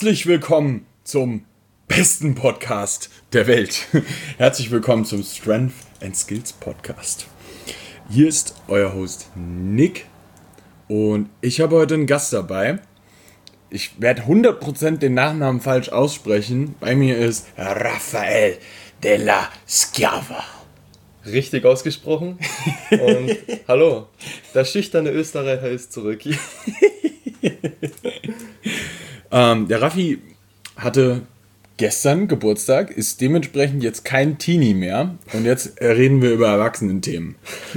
Herzlich willkommen zum besten Podcast der Welt. Herzlich willkommen zum Strength and Skills Podcast. Hier ist euer Host Nick und ich habe heute einen Gast dabei. Ich werde 100% den Nachnamen falsch aussprechen. Bei mir ist Rafael de la Schiava. Richtig ausgesprochen. Und hallo, der schüchterne Österreicher ist zurück. Der Raffi hatte gestern Geburtstag, ist dementsprechend jetzt kein Teenie mehr. Und jetzt reden wir über Erwachsenenthemen.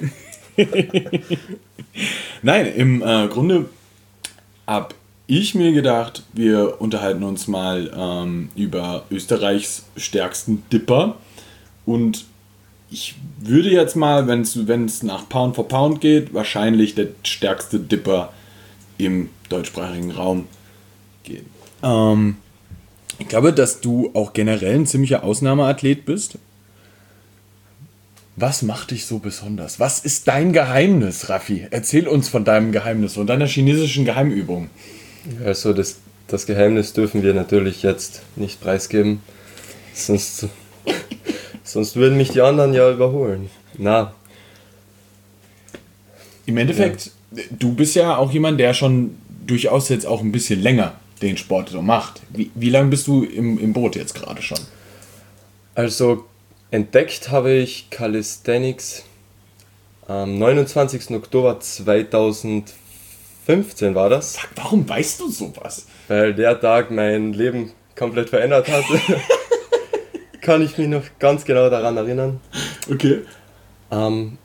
Nein, im Grunde habe ich mir gedacht, wir unterhalten uns mal über Österreichs stärksten Dipper. Und ich würde jetzt mal, wenn es nach Pound for Pound geht, wahrscheinlich der stärkste Dipper im deutschsprachigen Raum gehen. Ich glaube, dass du auch generell ein ziemlicher Ausnahmeathlet bist. Was macht dich so besonders? Was ist dein Geheimnis, Raffi? Erzähl uns von deinem Geheimnis und deiner chinesischen Geheimübung. Also das Geheimnis dürfen wir natürlich jetzt nicht preisgeben, sonst würden mich die anderen ja überholen. Na. Im Endeffekt, Du bist ja auch jemand, der schon durchaus jetzt auch ein bisschen länger den Sport so macht. Wie lange bist du im Boot jetzt gerade schon? Also entdeckt habe ich Calisthenics am 29. Oktober 2015 war das. Fuck, warum weißt du sowas? Weil der Tag mein Leben komplett verändert hat. Kann ich mich noch ganz genau daran erinnern. Okay. An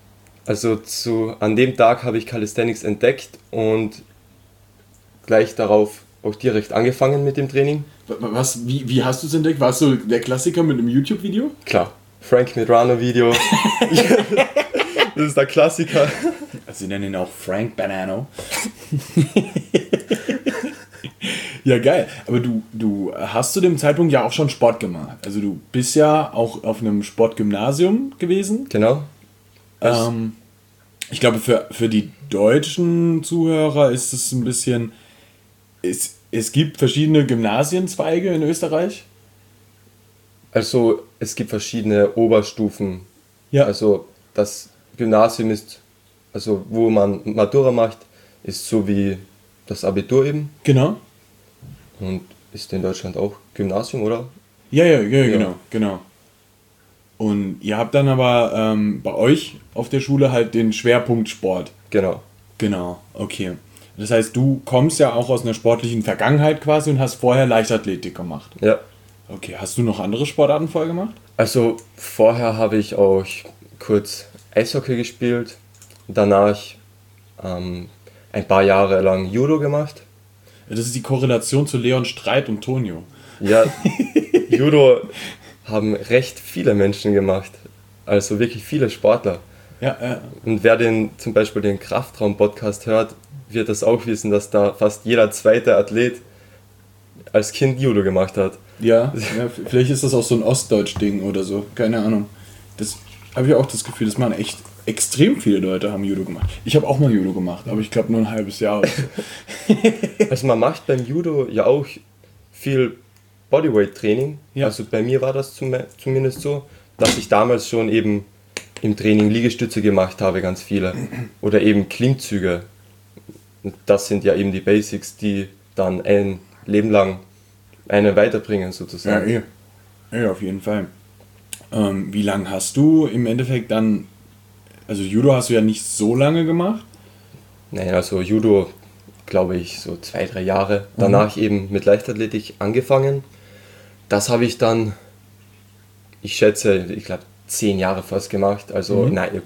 dem Tag habe ich Calisthenics entdeckt und gleich darauf auch direkt angefangen mit dem Training. Wie hast du es entdeckt? Warst du der Klassiker mit einem YouTube-Video? Klar, Frank Medrano-Video. Das ist der Klassiker. Also sie nennen ihn auch Frank Banano. Ja, geil. Aber du hast zu dem Zeitpunkt ja auch schon Sport gemacht. Also du bist ja auch auf einem Sportgymnasium gewesen. Genau. Ich glaube, für die deutschen Zuhörer ist es ein bisschen... Es gibt verschiedene Gymnasienzweige in Österreich. Also es gibt verschiedene Oberstufen. Ja. Also das Gymnasium ist, also wo man Matura macht, ist so wie das Abitur eben. Genau. Und ist in Deutschland auch Gymnasium, oder? Ja, genau. Und ihr habt dann aber bei euch auf der Schule halt den Schwerpunkt Sport. Genau. Genau, okay. Das heißt, du kommst ja auch aus einer sportlichen Vergangenheit quasi und hast vorher Leichtathletik gemacht. Ja. Okay, hast du noch andere Sportarten vorher gemacht? Also vorher habe ich auch kurz Eishockey gespielt, danach ein paar Jahre lang Judo gemacht. Das ist die Korrelation zu Leon Streit und Tonio. Ja, Judo haben recht viele Menschen gemacht, also wirklich viele Sportler. Ja. Und wer zum Beispiel den Kraftraum-Podcast hört, wird das auch wissen, dass da fast jeder zweite Athlet als Kind Judo gemacht hat. Ja, vielleicht ist das auch so ein Ostdeutsch-Ding oder so, keine Ahnung. Das habe ich auch das Gefühl, das machen echt extrem viele Leute haben Judo gemacht. Ich habe auch mal Judo gemacht, aber ich glaube nur ein halbes Jahr oder so. Also man macht beim Judo ja auch viel Bodyweight-Training. Ja. Also bei mir war das zumindest so, dass ich damals schon eben im Training Liegestütze gemacht habe, ganz viele. Oder eben Klimmzüge. Das sind ja eben die Basics, die dann ein Leben lang einen weiterbringen sozusagen. Ja, auf jeden Fall. Wie lange hast du im Endeffekt dann, also Judo hast du ja nicht so lange gemacht? Naja, also Judo, glaube ich, so 2-3 Jahre. Danach eben mit Leichtathletik angefangen. Das habe ich dann, ich glaube 10 Jahre fast gemacht. Also,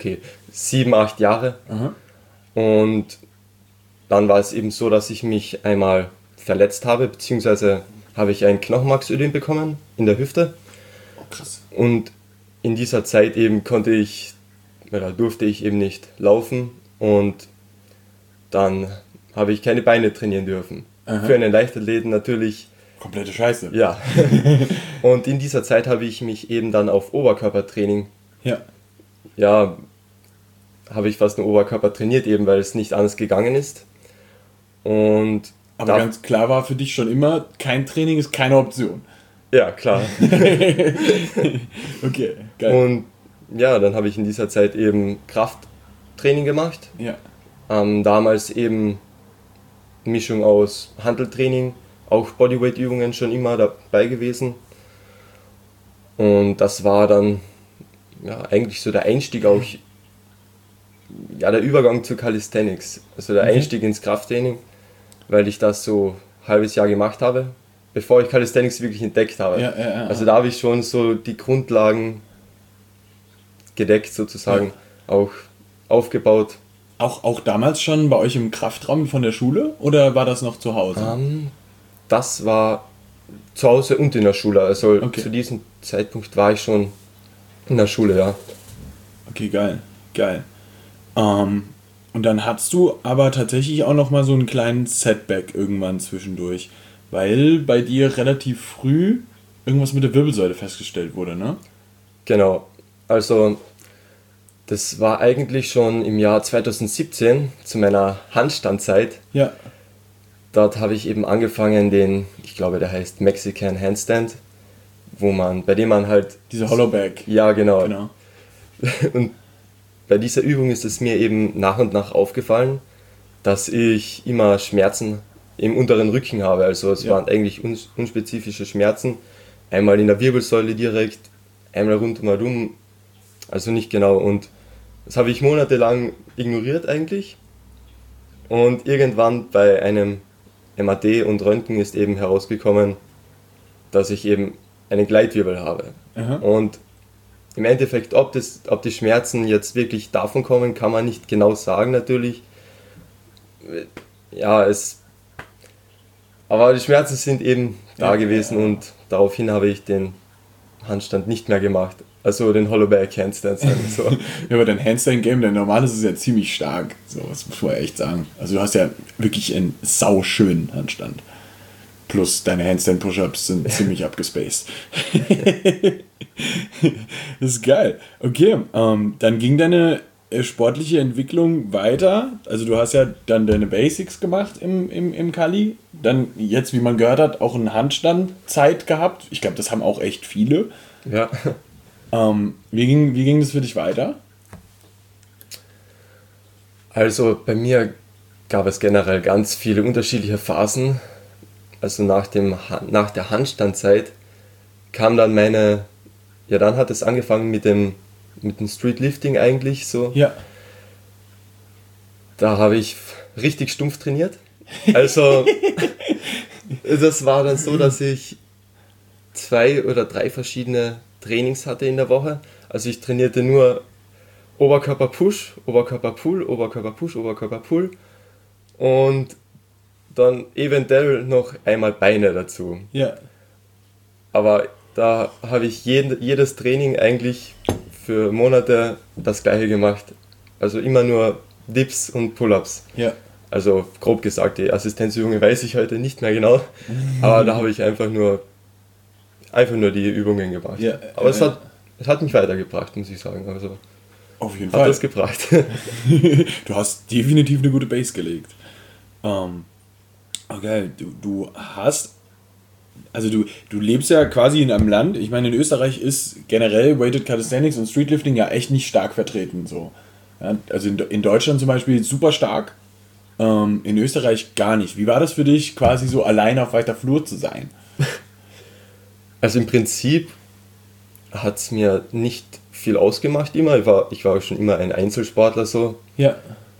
7-8 Jahre. Aha. Und dann war es eben so, dass ich mich einmal verletzt habe, beziehungsweise habe ich ein Knochenmarksödem bekommen in der Hüfte. Oh, krass. Und in dieser Zeit eben durfte ich eben nicht laufen und dann habe ich keine Beine trainieren dürfen. Aha. Für einen Leichtathleten natürlich. Komplette Scheiße. Ja. Und in dieser Zeit habe ich mich eben dann auf Oberkörpertraining, habe ich fast nur Oberkörper trainiert, eben weil es nicht anders gegangen ist. Und Aber ganz klar war für dich schon immer, kein Training ist keine Option. Ja, klar. Okay, geil. Und ja, dann habe ich in dieser Zeit eben Krafttraining gemacht. Ja. Damals eben Mischung aus Hanteltraining, auch Bodyweight-Übungen schon immer dabei gewesen. Und das war dann ja, eigentlich so der Einstieg auch, ja, der Übergang zu Calisthenics. Also der Einstieg ins Krafttraining, weil ich das so ein halbes Jahr gemacht habe, bevor ich Calisthenics wirklich entdeckt habe. Ja. Also da habe ich schon so die Grundlagen gedeckt sozusagen, auch aufgebaut. Auch damals schon bei euch im Kraftraum von der Schule oder war das noch zu Hause? Das war zu Hause und in der Schule. Also Okay. zu diesem Zeitpunkt war ich schon in der Schule, ja. Okay, geil. Und dann hattest du aber tatsächlich auch noch mal so einen kleinen Setback irgendwann zwischendurch, weil bei dir relativ früh irgendwas mit der Wirbelsäule festgestellt wurde, ne? Genau. Also das war eigentlich schon im Jahr 2017 zu meiner Handstandzeit. Ja. Dort habe ich eben angefangen ich glaube der heißt Mexican Handstand, bei dem man halt... Diese Hollowback. Ja, genau. Genau. Und bei dieser Übung ist es mir eben nach und nach aufgefallen, dass ich immer Schmerzen im unteren Rücken habe. Also es waren eigentlich unspezifische Schmerzen. Einmal in der Wirbelsäule direkt, einmal rundherum. Also nicht genau. Und das habe ich monatelang ignoriert eigentlich. Und irgendwann bei einem MRT und Röntgen ist eben herausgekommen, dass ich eben einen Gleitwirbel habe. Aha. Und im Endeffekt, ob die Schmerzen jetzt wirklich davon kommen, kann man nicht genau sagen natürlich. Ja, aber die Schmerzen sind eben da gewesen und daraufhin habe ich den Handstand nicht mehr gemacht. Also den Hollowback Handstand. So. Ja, aber dein Handstand-Game, dein normales ist ja ziemlich stark. So, das muss man echt sagen. Also du hast ja wirklich einen sauschönen Handstand. Plus deine Handstand-Push-Ups sind ziemlich abgespaced. Das ist geil. Okay, dann ging deine sportliche Entwicklung weiter. Also du hast ja dann deine Basics gemacht im Kali. Dann jetzt, wie man gehört hat, auch eine Handstandzeit gehabt. Ich glaube, das haben auch echt viele. Ja. Wie ging das für dich weiter? Also bei mir gab es generell ganz viele unterschiedliche Phasen. Also nach der Handstandzeit kam dann dann hat es angefangen mit dem Streetlifting eigentlich so. Ja. Da habe ich richtig stumpf trainiert. Also das war dann so, dass ich 2 oder 3 verschiedene Trainings hatte in der Woche. Also ich trainierte nur Oberkörper-Push, Oberkörper-Pull, Oberkörper-Push, Oberkörper-Pull und dann eventuell noch einmal Beine dazu. Ja. Aber da habe ich jedes Training eigentlich für Monate das gleiche gemacht. Also immer nur Dips und Pull-ups. Ja. Also grob gesagt, die Assistenzübungen weiß ich heute nicht mehr genau, aber da habe ich einfach nur die Übungen gemacht. Ja, aber es hat mich weitergebracht, muss ich sagen. Also Auf jeden hat Fall. das gebracht. Du hast definitiv eine gute Base gelegt. Okay, du hast, also du lebst ja quasi in einem Land, ich meine in Österreich ist generell Weighted Calisthenics und Streetlifting ja echt nicht stark vertreten. So. Ja, also in Deutschland zum Beispiel super stark, in Österreich gar nicht. Wie war das für dich, quasi so alleine auf weiter Flur zu sein? Also im Prinzip hat es mir nicht viel ausgemacht immer. Ich war schon immer ein Einzelsportler so. Ja.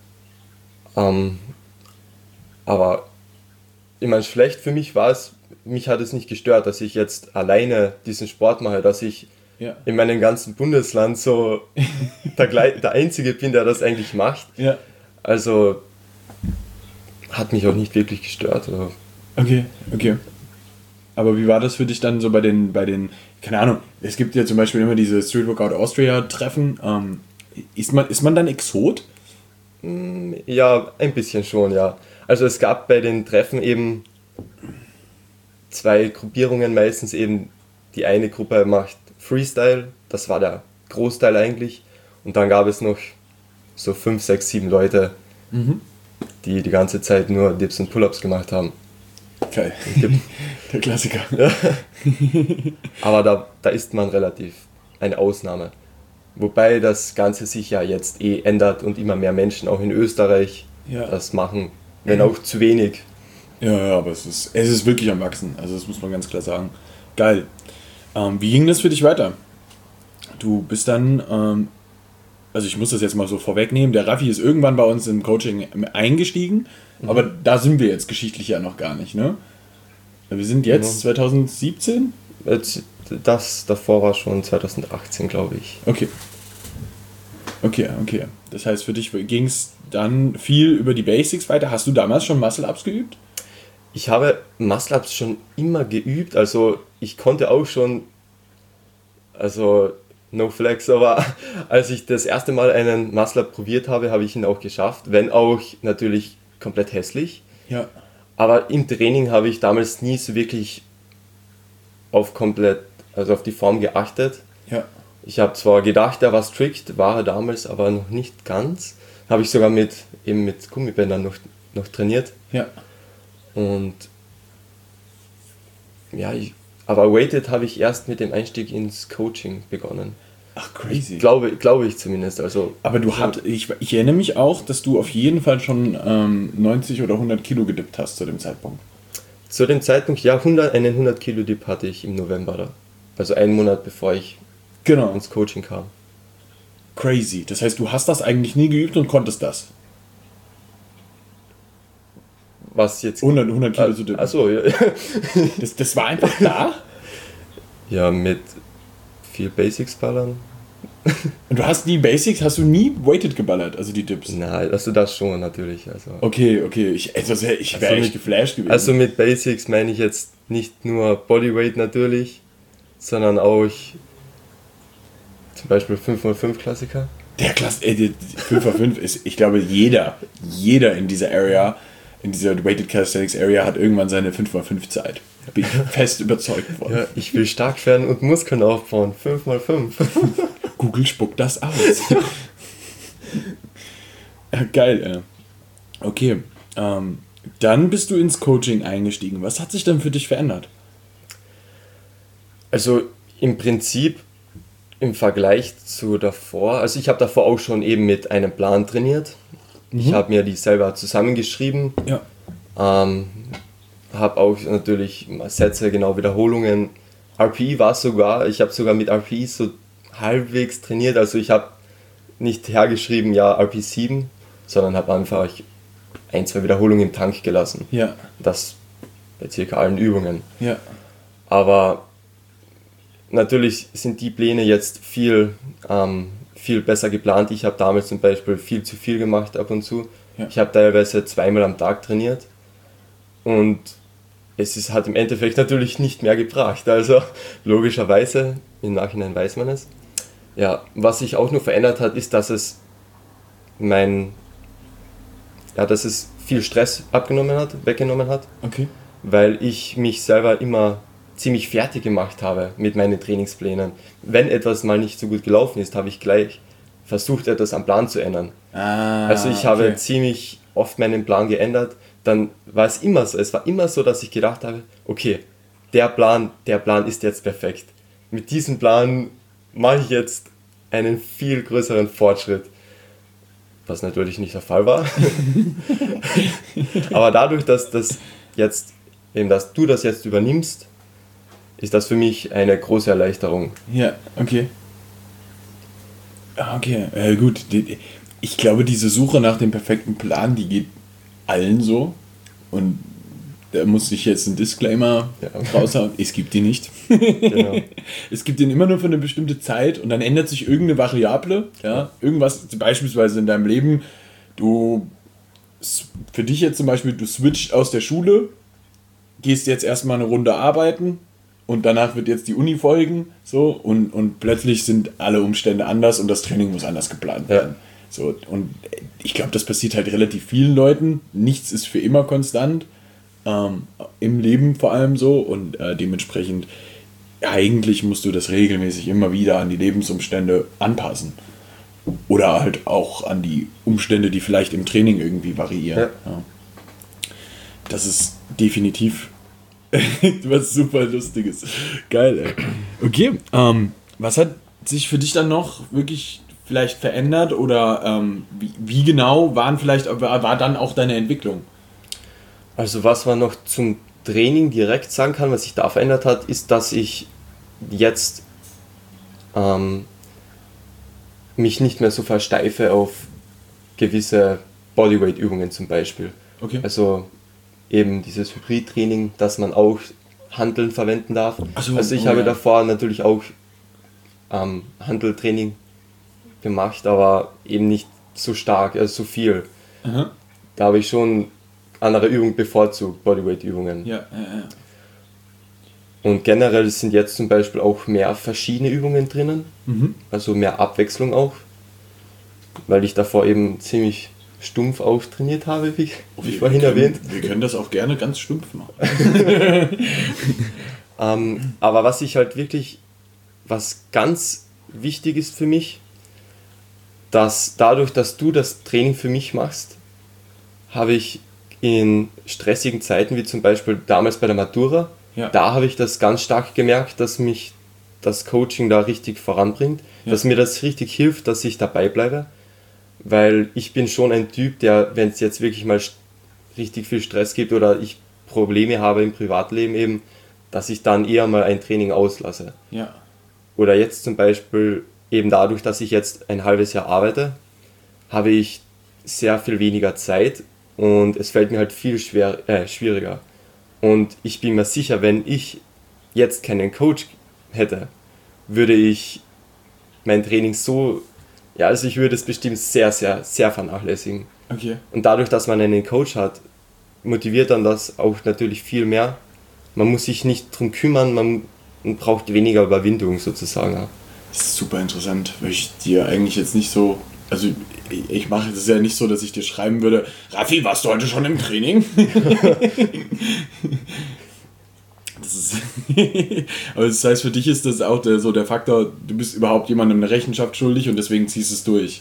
Aber ich meine, schlecht für mich war es, mich hat es nicht gestört, dass ich jetzt alleine diesen Sport mache, dass ich in meinem ganzen Bundesland so der Einzige bin, der das eigentlich macht. Ja. Also hat mich auch nicht wirklich gestört. Also. Okay. Aber wie war das für dich dann so bei den, keine Ahnung, es gibt ja zum Beispiel immer diese Street Workout Austria Treffen. Ist man dann Exot? Ja, ein bisschen schon, ja. Also es gab bei den Treffen eben 2 Gruppierungen meistens eben. Die eine Gruppe macht Freestyle, das war der Großteil eigentlich. Und dann gab es noch so 5, 6, 7 Leute, die ganze Zeit nur Dips und Pull-Ups gemacht haben. Geil. Der Klassiker. Aber da ist man relativ eine Ausnahme. Wobei das Ganze sich ja jetzt ändert und immer mehr Menschen auch in Österreich das machen, wenn auch zu wenig. Ja, aber es ist wirklich am Wachsen. Also das muss man ganz klar sagen. Geil. Wie ging das für dich weiter? Du bist dann, also ich muss das jetzt mal so vorwegnehmen, der Raffi ist irgendwann bei uns im Coaching eingestiegen, aber da sind wir jetzt geschichtlich ja noch gar nicht, ne? Wir sind jetzt 2017? Das davor war schon 2018, glaube ich. Okay. Das heißt, für dich ging es dann viel über die Basics weiter. Hast du damals schon Muscle-Ups geübt? Ich habe Muscle-Ups schon immer geübt, also ich konnte auch schon, also no flex, aber als ich das erste Mal einen Muscle-Up probiert habe, habe ich ihn auch geschafft, wenn auch natürlich komplett hässlich. Ja. Aber im Training habe ich damals nie so wirklich auf die Form geachtet. Ja. Ich habe zwar gedacht, er war strikt, war er damals, aber noch nicht ganz. Habe ich sogar mit Gummibändern noch trainiert. Ja. Und ja, aber Weighted habe ich erst mit dem Einstieg ins Coaching begonnen. Ach, crazy. Glaube ich zumindest. Also, aber ich erinnere mich auch, dass du auf jeden Fall schon 90 oder 100 Kilo gedippt hast zu dem Zeitpunkt. Zu dem Zeitpunkt, ja, einen 100 Kilo Dip hatte ich im November da. Also einen Monat bevor ich ins Coaching kam. Crazy. Das heißt, du hast das eigentlich nie geübt und konntest das? Was jetzt? 100 Kilo zu dippen. Achso, ja. Das war einfach da? Ja, mit viel Basics ballern. Und du hast hast du nie weighted geballert, also die Dips? Nein, also das schon natürlich. Also. Okay, ich wäre echt geflasht gewesen. Also mit Basics meine ich jetzt nicht nur Bodyweight natürlich, sondern auch zum Beispiel 5x5 Klassiker. Der 5x5 ist, ich glaube, jeder in dieser Area, in dieser Weighted Calisthenics Area hat irgendwann seine 5x5 Zeit. Da bin ich fest überzeugt von. Ja, ich will stark werden und Muskeln aufbauen. 5x5. Google spuckt das aus. Ja, geil, Okay. Dann bist du ins Coaching eingestiegen. Was hat sich dann für dich verändert? Also im Prinzip im Vergleich zu davor, also ich habe davor auch schon eben mit einem Plan trainiert. Ich habe mir die selber zusammengeschrieben. Ja. Habe auch natürlich Sätze, genau Wiederholungen. RPE war sogar, ich habe sogar mit RPE so halbwegs trainiert. Also ich habe nicht hergeschrieben, ja, RP 7, sondern habe einfach 1-2 Wiederholungen im Tank gelassen. Ja. Das bei circa allen Übungen. Ja. Aber natürlich sind die Pläne jetzt viel besser geplant. Ich habe damals zum Beispiel viel zu viel gemacht ab und zu. Ja. Ich habe teilweise 2-mal am Tag trainiert und hat im Endeffekt natürlich nicht mehr gebracht. Also logischerweise, im Nachhinein weiß man es. Ja, was sich auch nur verändert hat, ist, dass es viel Stress weggenommen hat. Okay. Weil ich mich selber immer ziemlich fertig gemacht habe mit meinen Trainingsplänen. Wenn etwas mal nicht so gut gelaufen ist, habe ich gleich versucht, etwas am Plan zu ändern. Also ich habe ziemlich oft meinen Plan geändert. Dann war es immer so, dass ich gedacht habe, okay, der Plan ist jetzt perfekt. Mit diesem Plan mache ich jetzt einen viel größeren Fortschritt. Was natürlich nicht der Fall war. Aber dadurch, dass du das jetzt übernimmst, ist das für mich eine große Erleichterung. Ja, okay. Okay, gut. Ich glaube, diese Suche nach dem perfekten Plan, die geht allen so. Und da muss ich jetzt einen Disclaimer raushauen. Es gibt die nicht. Genau. Es gibt den immer nur für eine bestimmte Zeit und dann ändert sich irgendeine Variable. Ja? Irgendwas, beispielsweise in deinem Leben, für dich jetzt zum Beispiel, du switcht aus der Schule, gehst jetzt erstmal eine Runde arbeiten und danach wird jetzt die Uni folgen, so, und plötzlich sind alle Umstände anders und das Training muss anders geplant werden. Ja. So, und ich glaube, das passiert halt relativ vielen Leuten. Nichts ist für immer konstant, im Leben vor allem so, und dementsprechend eigentlich musst du das regelmäßig immer wieder an die Lebensumstände anpassen. Oder halt auch an die Umstände, die vielleicht im Training irgendwie variieren. Ja. Ja. Das ist definitiv Was super Lustiges. Geil, ey. Okay, was hat sich für dich dann noch wirklich vielleicht verändert oder wie genau war dann auch deine Entwicklung? Also was man noch zum Training direkt sagen kann, was sich da verändert hat, ist, dass ich jetzt mich nicht mehr so versteife auf gewisse Bodyweight-Übungen zum Beispiel. Okay. Also eben dieses Hybrid-Training, dass man auch Hanteln verwenden darf. Also ich habe davor natürlich auch Hanteltraining gemacht, aber eben nicht so stark, also so viel. Aha. Da habe ich schon andere Übungen bevorzugt, Bodyweight-Übungen. Ja. Und generell sind jetzt zum Beispiel auch mehr verschiedene Übungen drinnen, also mehr Abwechslung auch, weil ich davor eben ziemlich stumpf auch trainiert habe, wie vorhin erwähnt. Wir können das auch gerne ganz stumpf machen. Aber was ich halt wirklich, was ganz wichtig ist für mich, dass dadurch, dass du das Training für mich machst, habe ich in stressigen Zeiten, wie zum Beispiel damals bei der Matura, da habe ich das ganz stark gemerkt, dass mich das Coaching da richtig voranbringt, dass mir das richtig hilft, dass ich dabei bleibe, weil ich bin schon ein Typ, der, wenn es jetzt wirklich mal richtig viel Stress gibt oder ich Probleme habe im Privatleben eben, dass ich dann eher mal ein Training auslasse. Ja. Oder jetzt zum Beispiel eben dadurch, dass ich jetzt ein halbes Jahr arbeite, habe ich sehr viel weniger Zeit und es fällt mir halt viel schwieriger. Und ich bin mir sicher, wenn ich jetzt keinen Coach hätte, würde ich mein Training also ich würde es bestimmt sehr, sehr, sehr vernachlässigen. Okay. Und dadurch, dass man einen Coach hat, motiviert dann das auch natürlich viel mehr. Man muss sich nicht drum kümmern, man braucht weniger Überwindung sozusagen. Das ist super interessant, weil ich dir eigentlich jetzt nicht so... Also ich mache es ja nicht so, dass ich dir schreiben würde, Raffi, warst du heute schon im Training? Das ist aber das heißt, für dich ist das auch der Faktor, du bist überhaupt jemandem eine Rechenschaft schuldig und deswegen ziehst du es durch.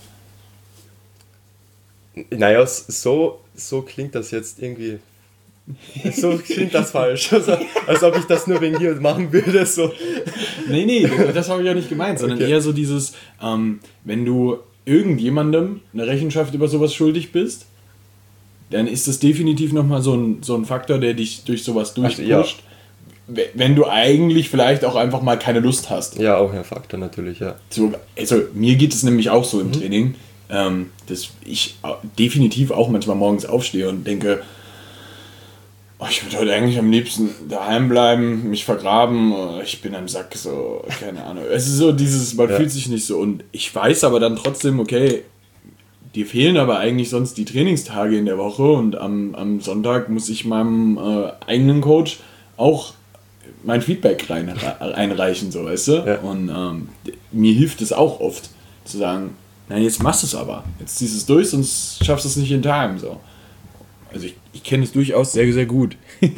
Naja, so klingt das jetzt irgendwie... So klingt das falsch, also, als ob ich das nur wegen dir machen würde. So. Nee, das habe ich ja nicht gemeint, sondern eher so dieses, wenn du irgendjemandem eine Rechenschaft über sowas schuldig bist, dann ist das definitiv nochmal so ein Faktor, der dich durch sowas durchpusht, wenn du eigentlich vielleicht auch einfach mal keine Lust hast. Ja, auch ein Faktor natürlich, ja. So, also mir geht es nämlich auch so im Training, dass ich definitiv auch manchmal morgens aufstehe und denke, ich würde heute eigentlich am liebsten daheim bleiben, mich vergraben, ich bin am Sack, so, keine Ahnung. Es ist so dieses, man fühlt sich nicht so und ich weiß aber dann trotzdem, okay, dir fehlen aber eigentlich sonst die Trainingstage in der Woche und am Sonntag muss ich meinem eigenen Coach auch mein Feedback einreichen, so, weißt du? Ja. Und mir hilft es auch oft zu sagen, nein, jetzt machst du es aber, jetzt ziehst du es durch, sonst schaffst du es nicht in Time, so. Also ich kenne es durchaus sehr, sehr gut.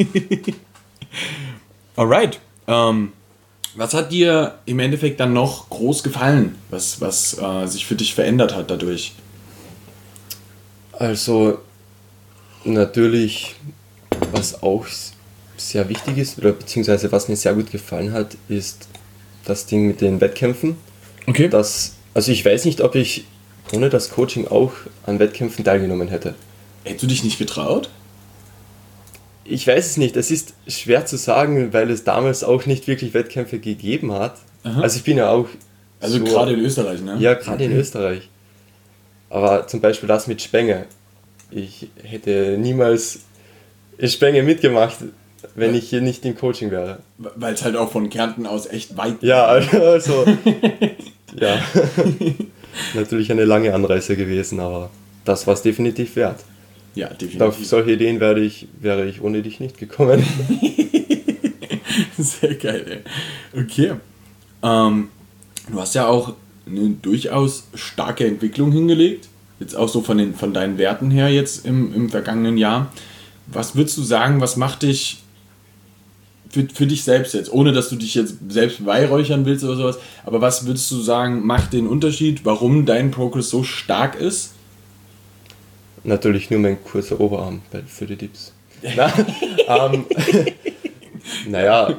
Alright. Was hat dir im Endeffekt dann noch groß gefallen, was sich für dich verändert hat dadurch? Also natürlich, was auch sehr wichtig ist, oder beziehungsweise was mir sehr gut gefallen hat, ist das Ding mit den Wettkämpfen. Okay. Also ich weiß nicht, ob ich ohne das Coaching auch an Wettkämpfen teilgenommen hätte. Hättest du dich nicht getraut? Ich weiß es nicht, es ist schwer zu sagen, weil es damals auch nicht wirklich Wettkämpfe gegeben hat. Aha. Also ich bin ja auch... Also so, gerade in Österreich, ne? Ja, gerade in Österreich. Aber zum Beispiel das mit Spenge. Ich hätte niemals Spenge mitgemacht, wenn ich hier nicht im Coaching wäre. Weil es halt auch von Kärnten aus echt weit ja, also ja, natürlich eine lange Anreise gewesen, aber das war es definitiv wert. Ja, definitiv. Auf solche Ideen wäre ich ohne dich nicht gekommen. Sehr geil, ey. Okay. Du hast ja auch eine durchaus starke Entwicklung hingelegt. Jetzt auch so von deinen Werten her jetzt im vergangenen Jahr. Was würdest du sagen, was macht dich für dich selbst jetzt, ohne dass du dich jetzt selbst beweihräuchern willst oder sowas, aber was würdest du sagen, macht den Unterschied, warum dein Progress so stark ist? Natürlich nur mein kurzer Oberarm für die Dips. Naja,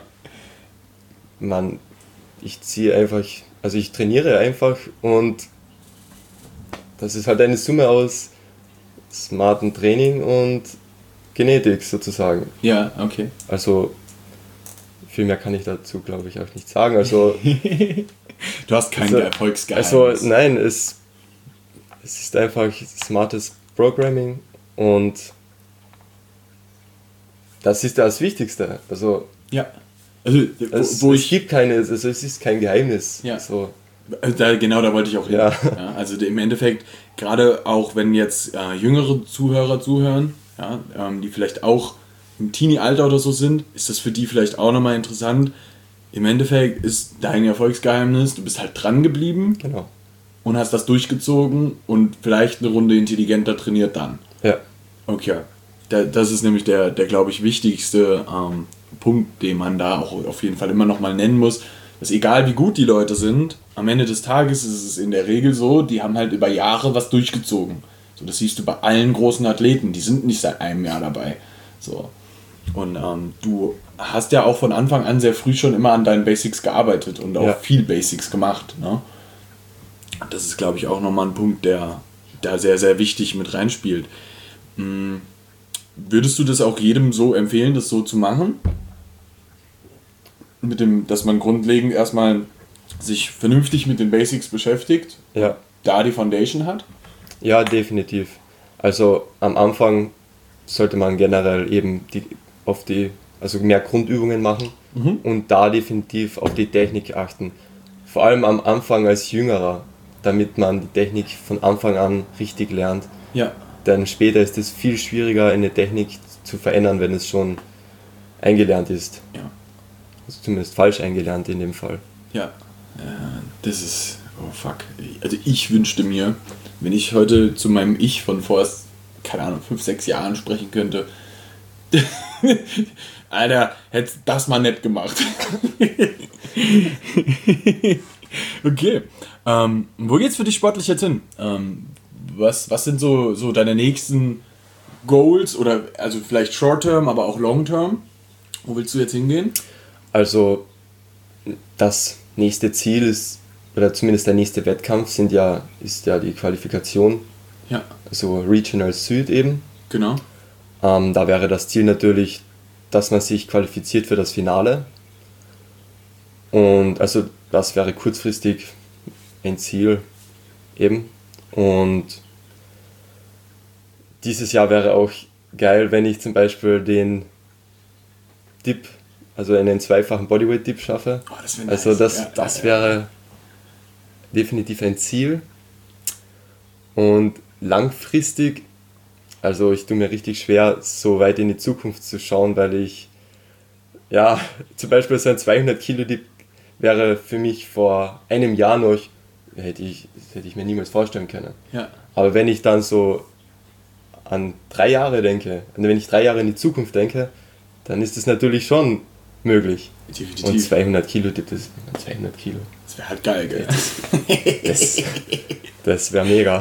ich ziehe einfach, also ich trainiere einfach und das ist halt eine Summe aus smartem Training und Genetik sozusagen. Ja, okay. Also viel mehr kann ich dazu, glaube ich, auch nicht sagen. Also Du hast kein Erfolgsgeheimnis. Also nein, es ist einfach smartes Programming und das ist das Wichtigste. Also ja. Also, es gibt keine, also es ist kein Geheimnis. Ja. So. Da wollte ich auch hin. Ja. Ja, also im Endeffekt, gerade auch wenn jetzt jüngere Zuhörer zuhören, ja, die vielleicht auch im Teenie-Alter oder so sind, ist das für die vielleicht auch nochmal interessant. Im Endeffekt ist dein Erfolgsgeheimnis, du bist halt dran geblieben Genau. und hast das durchgezogen und vielleicht eine Runde intelligenter trainiert dann. Ja. Okay. Das ist nämlich der glaube ich, wichtigste Punkt, den man da auch auf jeden Fall immer nochmal nennen muss. Dass egal wie gut die Leute sind, am Ende des Tages ist es in der Regel so, die haben halt über Jahre was durchgezogen. So, das siehst du bei allen großen Athleten, die sind nicht seit einem Jahr dabei. So. Und du hast ja auch von Anfang an sehr früh schon immer an deinen Basics gearbeitet und auch viel Basics gemacht. Ne? Das ist, glaube ich, auch nochmal ein Punkt, der da sehr, sehr wichtig mit reinspielt. Würdest du das auch jedem so empfehlen, das so zu machen? Dass man grundlegend erstmal sich vernünftig mit den Basics beschäftigt, Ja. da die Foundation hat? Ja, definitiv. Also am Anfang sollte man generell eben also mehr Grundübungen machen und da definitiv auf die Technik achten. Vor allem am Anfang als Jüngerer, damit man die Technik von Anfang an richtig lernt. Ja. Denn später ist es viel schwieriger, eine Technik zu verändern, wenn es schon eingelernt ist. Ja. Also zumindest falsch eingelernt in dem Fall. Ja. Das ist... Oh fuck. Also ich wünschte mir, wenn ich heute zu meinem Ich von vor, keine Ahnung, 5, 6 Jahren sprechen könnte, Alter, hättest das mal nett gemacht. Okay. Wo geht's für dich sportlich jetzt hin? Was sind so deine nächsten Goals oder also vielleicht Short-Term, aber auch Long-Term? Wo willst du jetzt hingehen? Also das nächste Ziel ist, oder zumindest der nächste Wettkampf ist ja die Qualifikation. Ja. Also Regional Süd eben. Genau. Da wäre das Ziel natürlich, dass man sich qualifiziert für das Finale. Und also das wäre kurzfristig ein Ziel eben. Und dieses Jahr wäre auch geil, wenn ich zum Beispiel den Dip, also einen zweifachen Bodyweight-Dip schaffe. Oh, das wäre also nice. das wäre definitiv ein Ziel. Und langfristig, also ich tue mir richtig schwer, so weit in die Zukunft zu schauen, weil ich, ja, zum Beispiel so ein 200 Kilo Dip wäre für mich vor einem Jahr noch, hätte ich mir niemals vorstellen können. Ja. Aber wenn ich dann so an 3 Jahre denke, und wenn ich 3 Jahre in die Zukunft denke, dann ist es natürlich schon möglich. Definitiv. Und 200 Kilo Dip, das ist 200 Kilo. Das wäre halt geil, gell? Das wäre mega.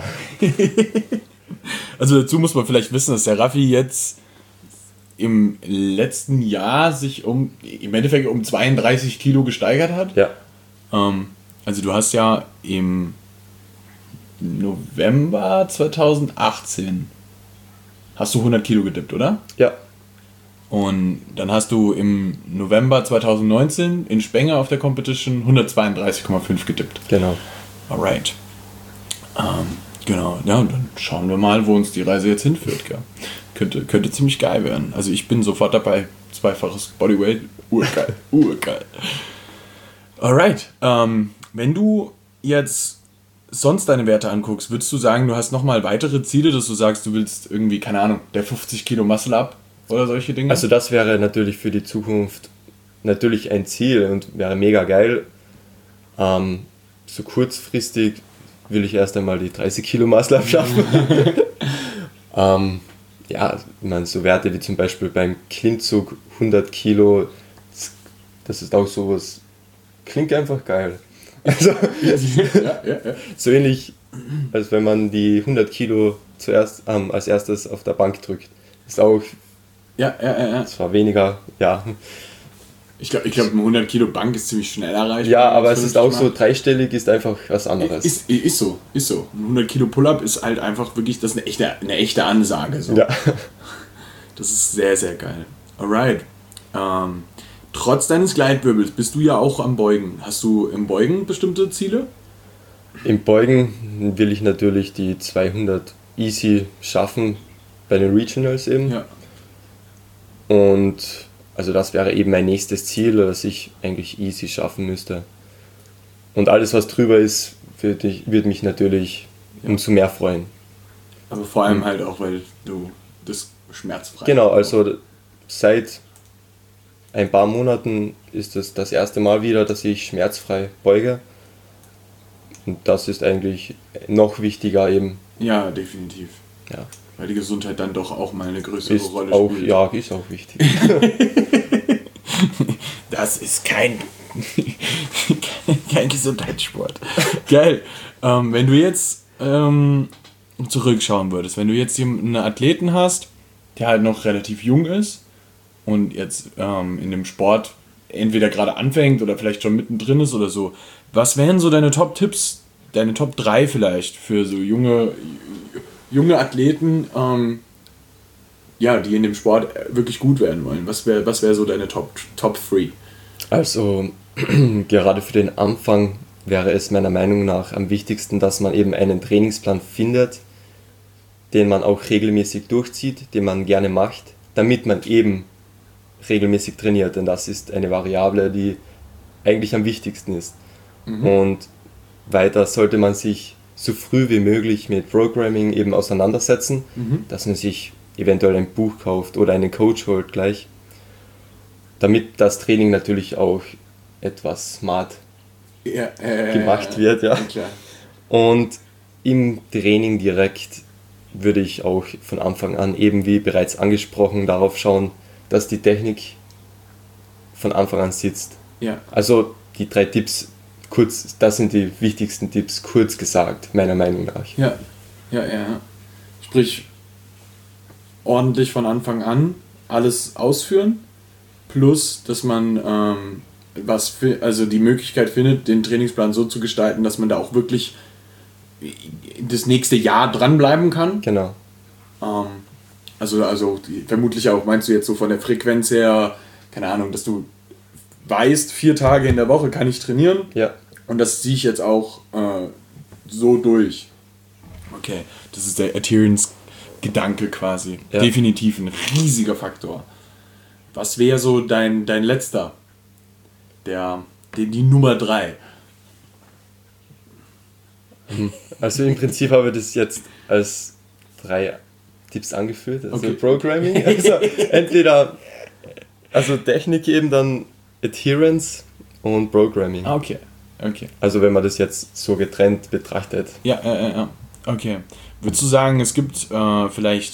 Also dazu muss man vielleicht wissen, dass der Raffi jetzt im letzten Jahr sich im Endeffekt um 32 Kilo gesteigert hat. Ja. Also du hast ja im November 2018 hast du 100 Kilo gedippt, oder? Ja. Und dann hast du im November 2019 in Spenger auf der Competition 132,5 gedippt. Genau. Alright. Genau, ja, und dann schauen wir mal, wo uns die Reise jetzt hinführt. Gell? Könnte ziemlich geil werden. Also ich bin sofort dabei. Zweifaches Bodyweight. Urgeil. Urgeil. Alright. Wenn du jetzt sonst deine Werte anguckst, würdest du sagen, du hast nochmal weitere Ziele, dass du sagst, du willst irgendwie, keine Ahnung, der 50 Kilo Muscle Up oder solche Dinge? Also das wäre natürlich für die Zukunft natürlich ein Ziel und wäre mega geil. So kurzfristig will ich erst einmal die 30 Kilo Muscle Up schaffen. Ja, ich meine, so Werte wie zum Beispiel beim Klimmzug 100 Kilo, das ist auch sowas, klingt einfach geil. Also, ja. so ähnlich, als wenn man die 100 Kilo zuerst als erstes auf der Bank drückt. Ist auch Ja. zwar weniger, ja, Ich glaube, eine 100 Kilo Bank ist ziemlich schnell erreicht. Ja, aber es ist auch so, dreistellig ist einfach was anderes. Ist so. Ein 100 Kilo Pull-Up ist halt einfach wirklich, das ist eine echte Ansage. So. Ja. Das ist sehr, sehr geil. Alright. Trotz deines Gleitwirbels bist du ja auch am Beugen. Hast du im Beugen bestimmte Ziele? Im Beugen will ich natürlich die 200 easy schaffen, bei den Regionals eben. Ja. Und also das wäre eben mein nächstes Ziel, das ich eigentlich easy schaffen müsste. Und alles, was drüber ist, würde mich natürlich umso mehr freuen. Aber vor allem halt auch, weil du das schmerzfrei... Genau, also seit ein paar Monaten ist es das erste Mal wieder, dass ich schmerzfrei beuge. Und das ist eigentlich noch wichtiger eben. Ja, definitiv. Ja. Weil die Gesundheit dann doch auch mal eine größere Ist Rolle auch, spielt. ja, ist auch wichtig. Das ist kein Gesundheitssport. Geil. Wenn du jetzt zurückschauen würdest, wenn du jetzt einen Athleten hast, der halt noch relativ jung ist und jetzt in dem Sport entweder gerade anfängt oder vielleicht schon mittendrin ist oder so, was wären so deine Top-Tipps, deine Top 3 vielleicht für so junge Athleten, die in dem Sport wirklich gut werden wollen? Was wär so deine Top 3? Also gerade für den Anfang wäre es meiner Meinung nach am wichtigsten, dass man eben einen Trainingsplan findet, den man auch regelmäßig durchzieht, den man gerne macht, damit man eben regelmäßig trainiert, denn das ist eine Variable, die eigentlich am wichtigsten ist. Und weiter sollte man sich so früh wie möglich mit Programming eben auseinandersetzen, dass man sich eventuell ein Buch kauft oder einen Coach holt gleich, damit das Training natürlich auch etwas smart gemacht wird. Ja. Klar. Und im Training direkt würde ich auch von Anfang an, eben wie bereits angesprochen, darauf schauen, dass die Technik von Anfang an sitzt. Ja. Also die 3 Tipps, kurz, das sind die wichtigsten Tipps, kurz gesagt, meiner Meinung nach. Ja. Sprich, ordentlich von Anfang an alles ausführen, plus, dass man die Möglichkeit findet, den Trainingsplan so zu gestalten, dass man da auch wirklich das nächste Jahr dranbleiben kann. Genau. Also vermutlich auch, meinst du jetzt so von der Frequenz her, keine Ahnung, dass du weißt, 4 Tage in der Woche kann ich trainieren. Ja. Und das ziehe ich jetzt auch so durch. Okay, das ist der Adherence-Gedanke quasi. Ja. Definitiv ein riesiger Faktor. Was wäre so dein letzter? Die Nummer 3. Also im Prinzip habe ich das jetzt als 3 Tipps angeführt. Also Okay. Programming, also entweder Technik eben, dann Adherence und Programming. Okay. Also wenn man das jetzt so getrennt betrachtet. Ja. Okay. Würdest du sagen, es gibt ja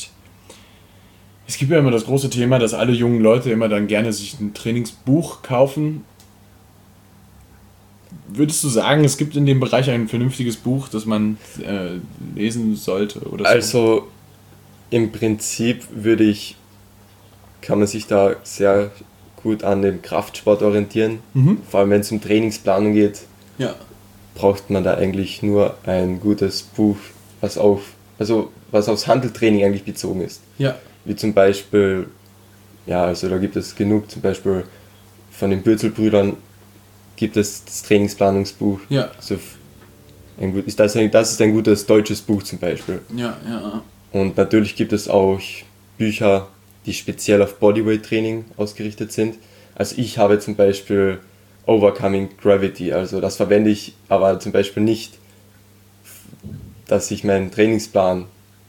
immer das große Thema, dass alle jungen Leute immer dann gerne sich ein Trainingsbuch kaufen. Würdest du sagen, es gibt in dem Bereich ein vernünftiges Buch, das man lesen sollte? Oder so? Also im Prinzip kann man sich da sehr gut an dem Kraftsport orientieren. Vor allem wenn es um Trainingsplanung geht, Ja. braucht man da eigentlich nur ein gutes Buch, was aufs Hanteltraining eigentlich bezogen ist. Ja. Wie zum Beispiel, da gibt es genug, zum Beispiel von den Bürzelbrüdern gibt es das Trainingsplanungsbuch. Ja. Also das ist ein gutes deutsches Buch zum Beispiel. Ja. Und natürlich gibt es auch Bücher, die speziell auf Bodyweight-Training ausgerichtet sind. Also ich habe zum Beispiel Overcoming Gravity, also das verwende ich aber zum Beispiel nicht, dass ich meinen Trainingsplan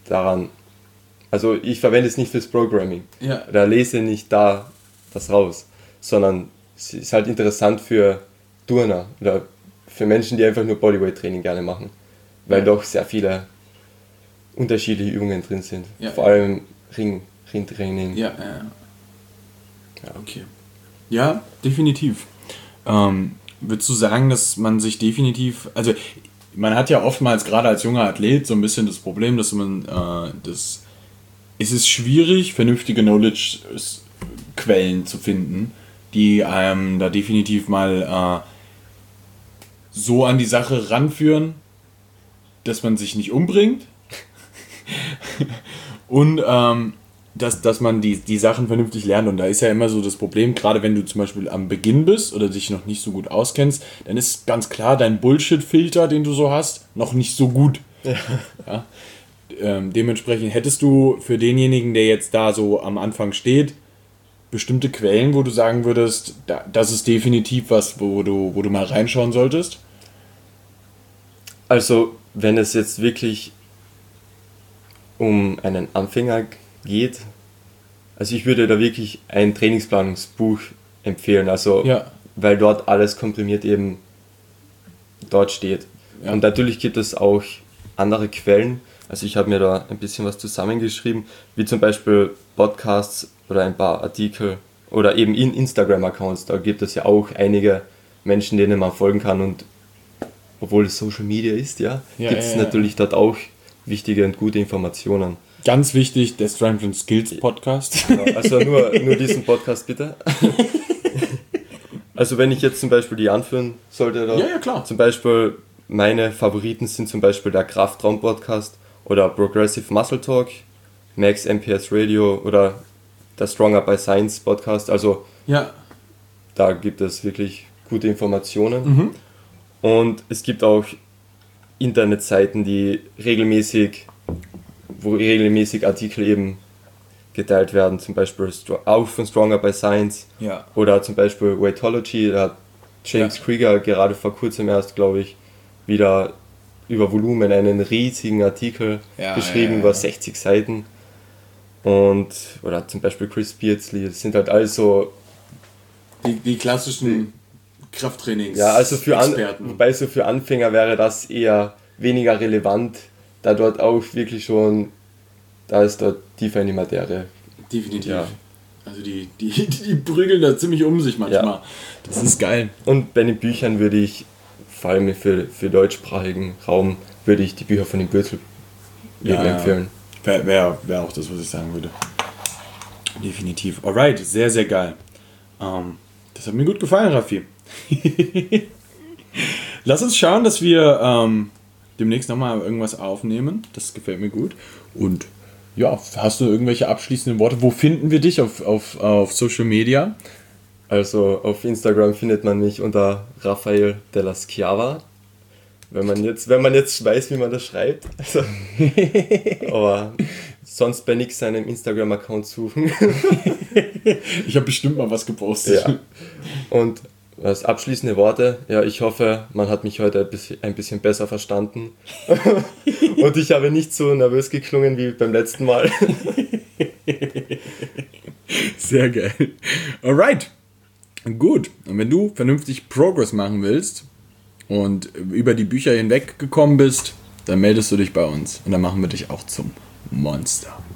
ich verwende es nicht fürs Programming. Ja. Da lese nicht da das raus, sondern es ist halt interessant für Turner oder für Menschen, die einfach nur Bodyweight-Training gerne machen, weil doch sehr viele unterschiedliche Übungen drin sind. Ja. Vor allem Ringtraining. Ja. Okay. Ja, definitiv. Würdest du sagen, dass man sich definitiv, also man hat ja oftmals gerade als junger Athlet so ein bisschen das Problem, dass es ist schwierig, vernünftige Knowledge-Quellen zu finden, die einem da definitiv mal so an die Sache ranführen, dass man sich nicht umbringt und dass man die Sachen vernünftig lernt. Und da ist ja immer so das Problem, gerade wenn du zum Beispiel am Beginn bist oder dich noch nicht so gut auskennst, dann ist ganz klar dein Bullshit-Filter, den du so hast, noch nicht so gut. Ja? Dementsprechend hättest du für denjenigen, der jetzt da so am Anfang steht, bestimmte Quellen, wo du sagen würdest, das ist definitiv was, wo du mal reinschauen solltest? Also, wenn es jetzt wirklich um einen Anfänger geht, also ich würde da wirklich ein Trainingsplanungsbuch empfehlen, also weil dort alles komprimiert eben dort steht. Ja. Und natürlich gibt es auch andere Quellen, also ich habe mir da ein bisschen was zusammengeschrieben, wie zum Beispiel Podcasts oder ein paar Artikel oder eben in Instagram-Accounts, da gibt es ja auch einige Menschen, denen man folgen kann, und obwohl es Social Media ist, gibt es natürlich dort auch wichtige und gute Informationen. Ganz wichtig, der Strength and Skills Podcast. Genau, also nur diesen Podcast bitte. Also wenn ich jetzt zum Beispiel die anführen sollte, oder klar. Zum Beispiel meine Favoriten sind zum Beispiel der Kraftraum Podcast oder Progressive Muscle Talk, Max MPS Radio oder der Stronger by Science Podcast. Also da gibt es wirklich gute Informationen. Mhm. Und es gibt auch Internetseiten, wo regelmäßig Artikel eben geteilt werden, zum Beispiel auch von Stronger by Science oder zum Beispiel Weightology. Da hat James Krieger gerade vor kurzem erst, glaube ich, wieder über Volumen einen riesigen Artikel geschrieben, über 60 Seiten. Oder zum Beispiel Chris Beardsley, das sind halt also die klassischen Krafttrainings. Ja, also wobei so für Anfänger wäre das eher weniger relevant, da dort auch wirklich schon, da ist dort tiefer in die Materie. Definitiv. Ja. Also die prügeln da ziemlich um sich manchmal. Ja. Das ist geil. Und bei den Büchern würde ich, vor allem für deutschsprachigen Raum, würde ich die Bücher von den Bürzel empfehlen. Wäre auch das, was ich sagen würde. Definitiv. Alright, sehr, sehr geil. Das hat mir gut gefallen, Raffi. Lass uns schauen, dass wir demnächst nochmal irgendwas aufnehmen. Das gefällt mir gut. Und ja, hast du irgendwelche abschließenden Worte? Wo finden wir dich auf Social Media? Also auf Instagram findet man mich unter Rafael della Schiava. Wenn man jetzt weiß, wie man das schreibt. Also, aber sonst bei nix seinem Instagram-Account suchen. Ich habe bestimmt mal was gepostet. Ja. Und als abschließende Worte, ich hoffe, man hat mich heute ein bisschen besser verstanden. Und ich habe nicht so nervös geklungen wie beim letzten Mal. Sehr geil. Alright. Gut. Und wenn du vernünftig Progress machen willst und über die Bücher hinweg gekommen bist, dann meldest du dich bei uns und dann machen wir dich auch zum Monster.